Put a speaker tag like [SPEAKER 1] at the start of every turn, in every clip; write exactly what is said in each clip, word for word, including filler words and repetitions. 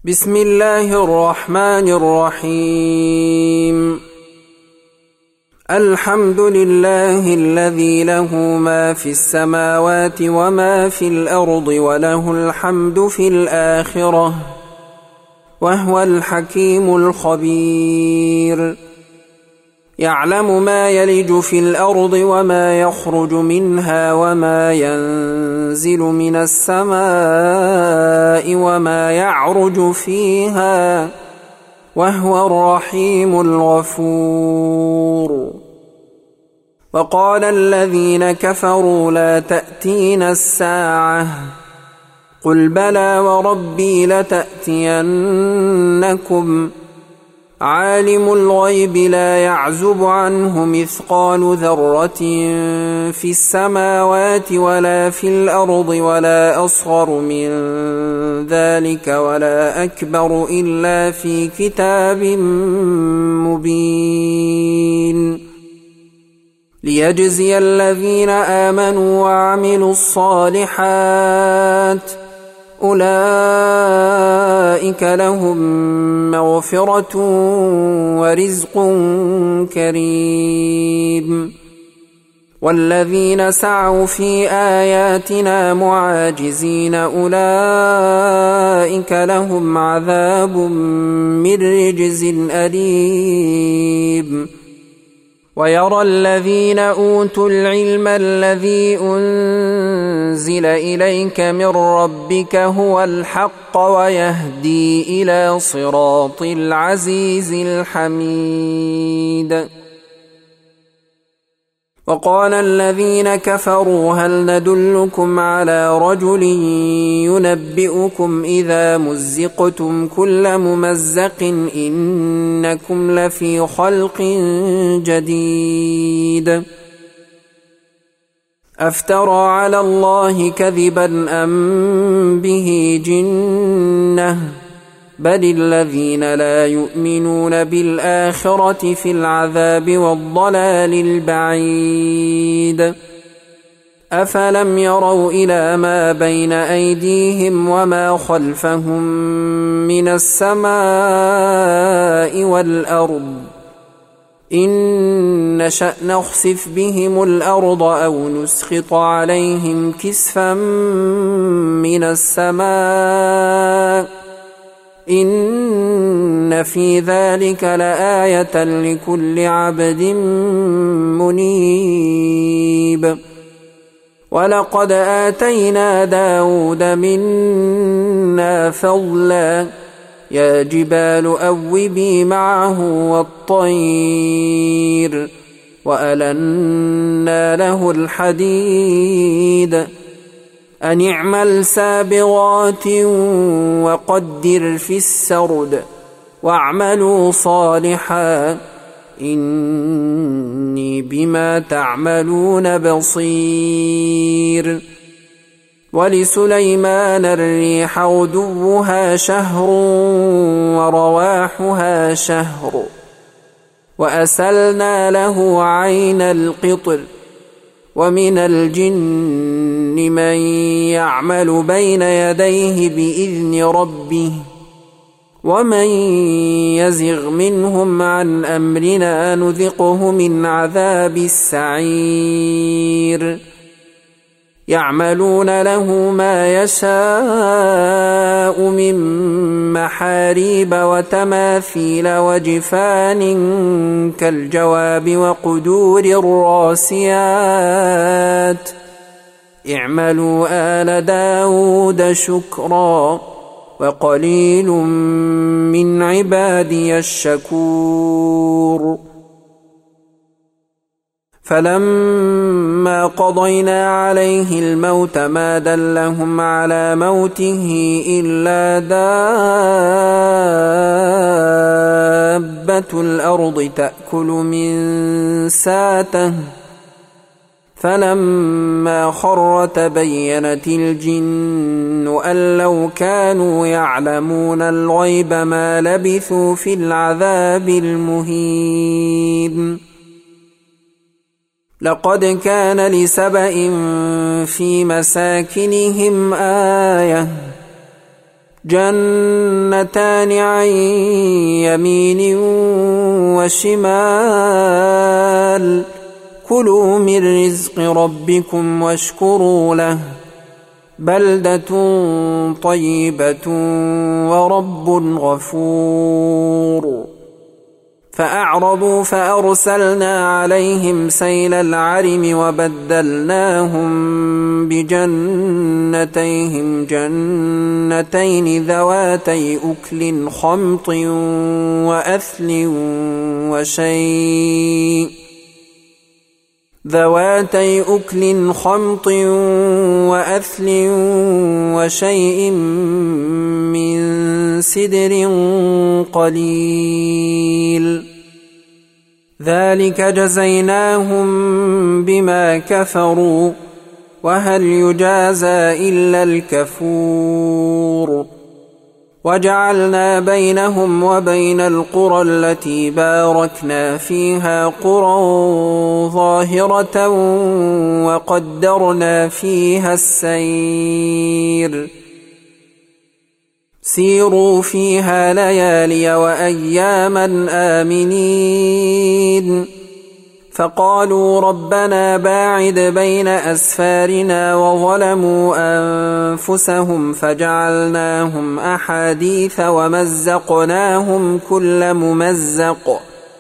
[SPEAKER 1] بسم الله الرحمن الرحيم. الحمد لله الذي له ما في السماوات وما في الأرض وله الحمد في الآخرة وهو الحكيم الخبير. يعلم ما يلج في الأرض وما يخرج منها وما ينزل من السماء وما يعرج فيها وهو الرحيم الغفور. وقال الذين كفروا لا تأتينا الساعة قل بلى وربي لتأتينكم عالم الغيب لا يعزب عنه مثقال ذرة في السماوات ولا في الأرض ولا أصغر من ذلك ولا أكبر إلا في كتاب مبين ليجزي الذين آمنوا وعملوا الصالحات أولئك لهم مغفرة ورزق كريم. والذين سعوا في آياتنا معاجزين أولئك لهم عذاب من رجز أليم. ويرى الذين أوتوا العلم الذي أنزل إليك من ربك هو الحق ويهدي إلى صراط العزيز الحميد. وقال الذين كفروا هل ندلكم على رجل ينبئكم إذا مزقتم كل ممزق إنكم لفي خلق جديد أفترى على الله كذبا أم به جنة بل الذين لا يؤمنون بالآخرة في العذاب والضلال البعيد. أفلم يروا إلى ما بين أيديهم وما خلفهم من السماء والأرض إن نشأ نخسف بهم الأرض أو نسقط عليهم كسفا من السماء إن في ذلك لآية لكل عبد منيب. ولقد آتينا داود منا فضلا يا جبال أوبي معه والطير وألنا له الحديد أن اعمل سابغات وقدر في السرد واعملوا صالحا إني بما تعملون بصير. ولسليمان الريح غدوها شهر ورواحها شهر وأسلنا له عين القطر ومن الجن من يعمل بين يديه بإذن ربه ومن يزغ منهم عن أمرنا نذقه من عذاب السعير. يعملون له ما يشاء من محاريب وتماثيل وجفان كالجواب وقدور الراسيات اعملوا آل داود شكرا وقليل من عبادي الشكور. فلما قضينا عليه الموت ما دلهم على موته إلا دابة الأرض تأكل من ساته فلما خر تبينت الجن أن لو كانوا يعلمون الغيب ما لبثوا في العذاب المهين. لقد كان لسبإ في مساكنهم آية جنتان عن يمين وشمال كلوا من رزق ربكم واشكروا له بلدة طيبة ورب غفور فأعرضوا فأرسلنا عليهم سيل العرم وبدلناهم بجنتيهم جنتين ذواتي أكل خمط وأثل وشيء ذواتي أكل خمط وأثل وشيء من سدر قليل ذلك جزيناهم بما كفروا وهل يجازى إلا الكفور وجعلنا بينهم وبين القرى التي باركنا فيها قرى ظاهرة وقدرنا فيها السير سيروا فيها ليالي وأياما آمنين فقالوا ربنا باعد بين أسفارنا وظلموا أنفسهم فجعلناهم أحاديث ومزقناهم كل ممزق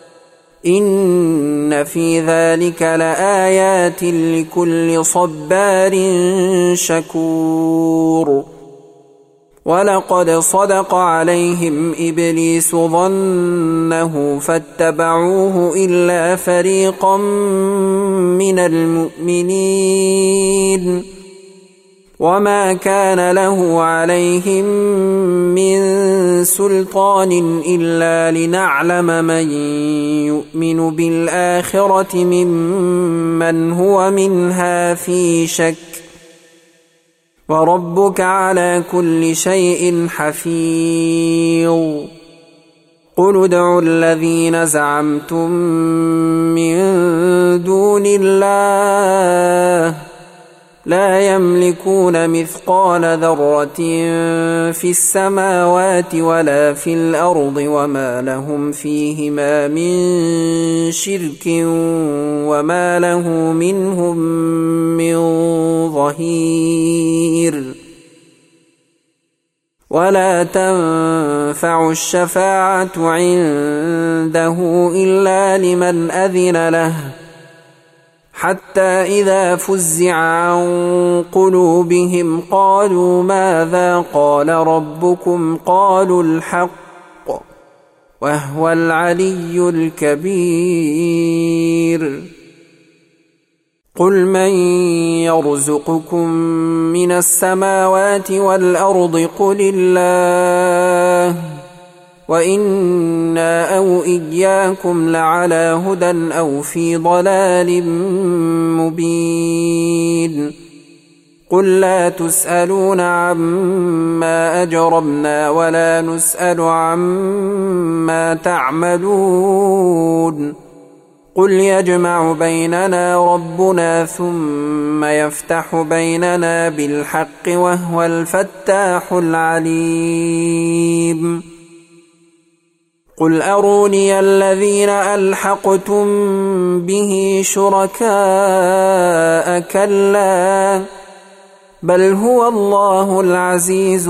[SPEAKER 1] إن في ذلك لآيات لكل صبار شكور ولقد صدق عليهم إبليس ظنه فاتبعوه إلا فريقا من المؤمنين وما كان له عليهم من سلطان إلا لنعلم من يؤمن بالآخرة ممن هو منها في شك وربك على كل شيء حفيظ قل ادعوا الذين زعمتم من دون الله لا يملكون مثقال ذرة في السماوات ولا في الأرض وما لهم فيهما من شرك وما له منهم من ظهير ولا تنفع الشفاعة عنده إلا لمن أذن له حتى إذا فزع عن قلوبهم قالوا ماذا قال ربكم قالوا الحق وهو العلي الكبير قل من يرزقكم من السماوات والأرض قل الله وإنا أو إياكم لعلى هدى أو في ضلال مبين قل لا تسألون عما أجرمنا ولا نسأل عما تعملون قل يجمع بيننا ربنا ثم يفتح بيننا بالحق وهو الفتاح العليم قل أروني الذين ألحقتم به شركاء كلا بل هو الله العزيز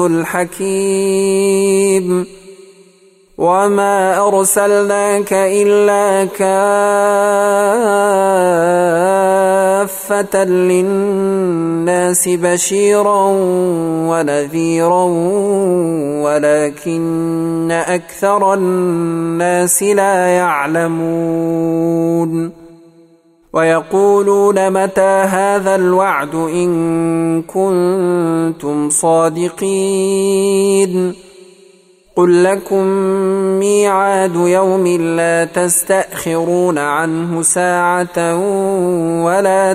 [SPEAKER 1] الحكيم وما أرسلناك إلا كافة للناس بشيرا ونذيرا ولكن أكثر الناس لا يعلمون ويقولون متى هذا الوعد إن كنتم صادقين قل لكم ميعاد يوم لا تستأخرون عنه ساعة ولا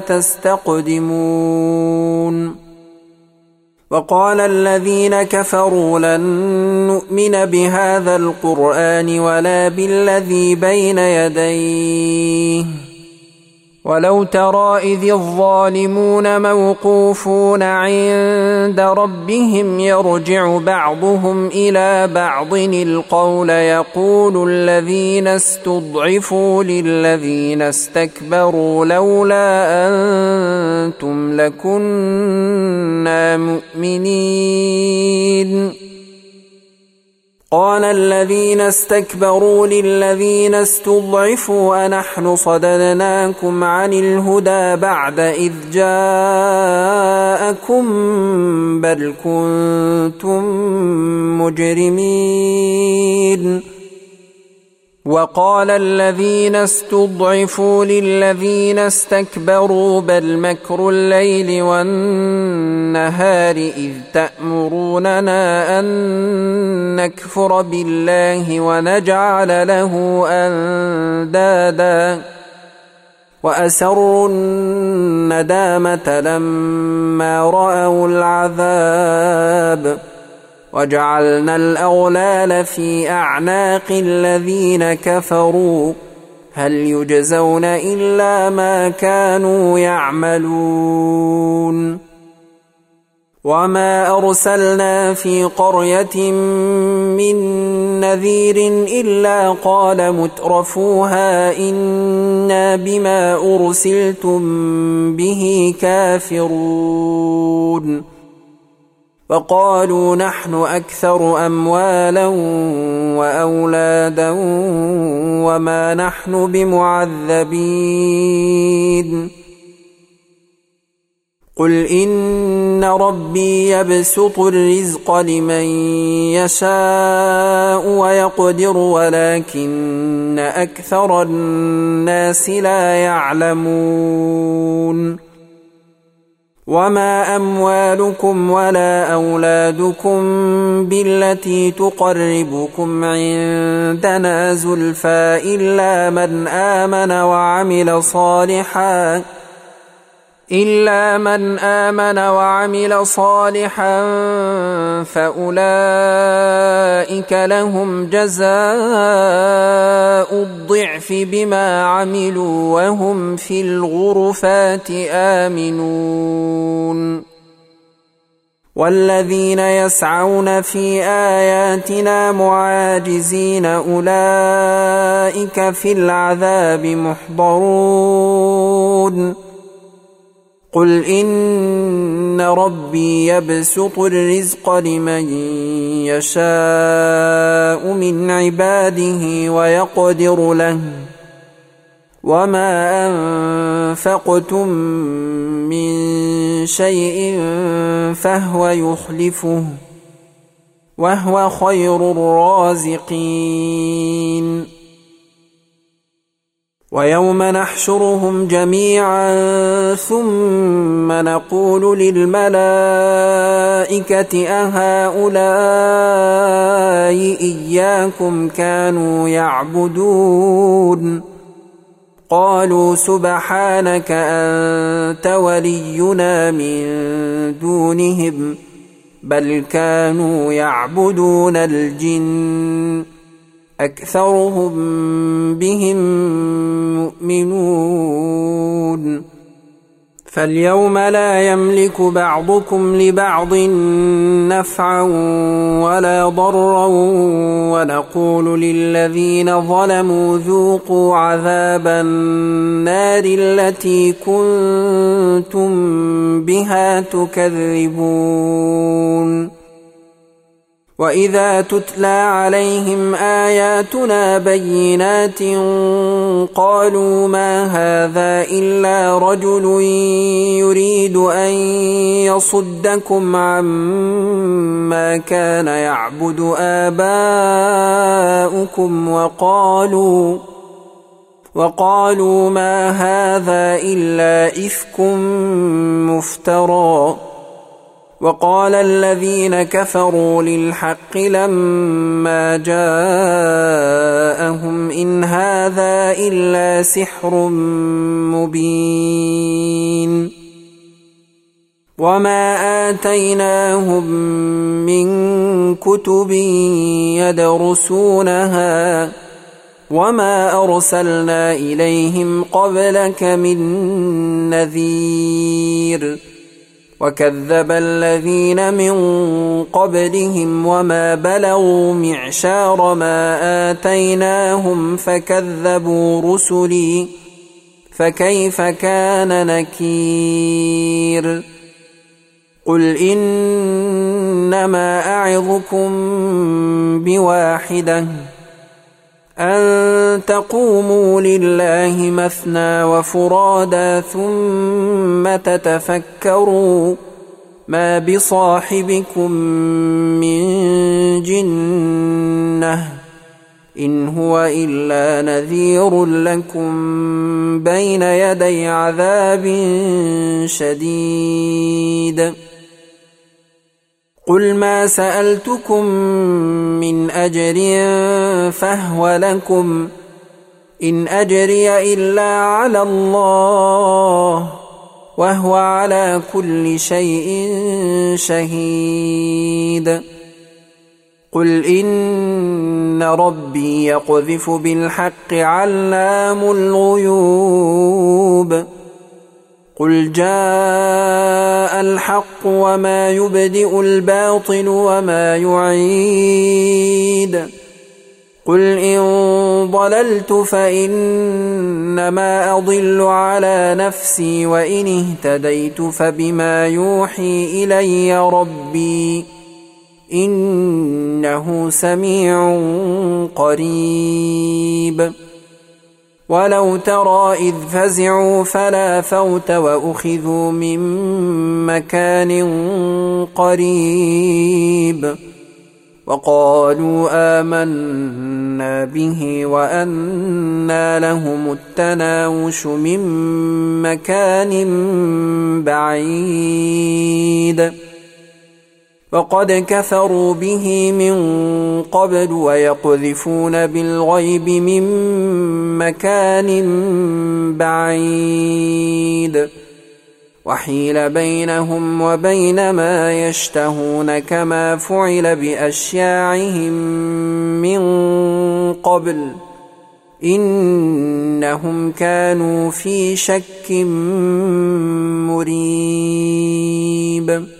[SPEAKER 1] تستقدمون وقال الذين كفروا لن نؤمن بهذا القرآن ولا بالذي بين يديه ولو ترى إذ الظالمون موقوفون عند ربهم يرجع بعضهم إلى بعض القول يقول الذين استضعفوا للذين استكبروا لولا أنتم لكنا مؤمنين قال الذين استكبروا للذين استضعفوا أنحن صددناكم عن الهدى بعد إذ جاءكم بل كنتم مجرمين وقال الذين استضعفوا للذين استكبروا بل مكر الليل والنهار إذ تأمروننا أن نكفر بالله ونجعل له أندادا وأسروا الندامة لما رأوا العذاب وجعلنا الأغلال في أعناق الذين كفروا هل يجزون إلا ما كانوا يعملون وما أرسلنا في قرية من نذير إلا قال مترفوها إنا بما أرسلتم به كافرون وقالوا نحن أكثر أموالا وأولادا وما نحن بمعذبين قل إن ربي يبسط الرزق لمن يشاء ويقدر ولكن أكثر الناس لا يعلمون وما أموالكم ولا أولادكم بالتي تقربكم عندنا زلفى إلا من آمن وعمل صالحا إلا من آمن وعمل صالحا فأولئك لهم جزاء الضعف بما عملوا وهم في الغرفات آمنون والذين يسعون في آياتنا معاجزين أولئك في العذاب محضرون قل إن ربي يبسط الرزق لمن يشاء من عباده ويقدر له وما أنفقتم من شيء فهو يخلفه وهو خير الرازقين ويوم نحشرهم جميعا ثم نقول للملائكة أهؤلاء إياكم كانوا يعبدون قالوا سبحانك أنت ولينا من دونهم بل كانوا يعبدون الجن أكثرهم بهم مؤمنون فاليوم لا يملك بعضكم لبعض نفعا ولا ضرا ونقول للذين ظلموا ذوقوا عذاب النار التي كنتم بها تكذبون وإذا تتلى عليهم آياتنا بينات قالوا ما هذا إلا رجل يريد أن يصدكم عما كان يعبد آباؤكم وقالوا وقالوا ما هذا إلا إفك مفترى وقال الذين كفروا للحق لما جاءهم إن هذا إلا سحر مبين وما آتيناهم من كتب يدرسونها وما أرسلنا إليهم قبلك من نذير وكذب الذين من قبلهم وما بلغوا معشار ما آتيناهم فكذبوا رسلي فكيف كان نكير قل إنما أعظكم بواحدة أن تقوموا لله مثنى وفرادا ثم تتفكروا ما بصاحبكم من جنة إن هو إلا نذير لكم بين يدي عذاب شديد قل ما سألتكم من أجر فهو لكم إن أجري إلا على الله وهو على كل شيء شهيد قل إن ربي يقذف بالحق علام الغيوب قل جاء الحق وما يبدئ الباطل وما يعيد قل إن ضللت فإنما أضل على نفسي وإن اهتديت فبما يوحي إلي ربي إنه سميع قريب ولو ترى إذ فزعوا فلا فوت وأخذوا من مكان قريب وقالوا آمنا به وأنى لهم التناوش من مكان بعيد وقد كفروا به من قبل ويقذفون بالغيب من مكان بعيد وحيل بينهم وبين ما يشتهون كما فعل بأشياعهم من قبل إنهم كانوا في شك مريب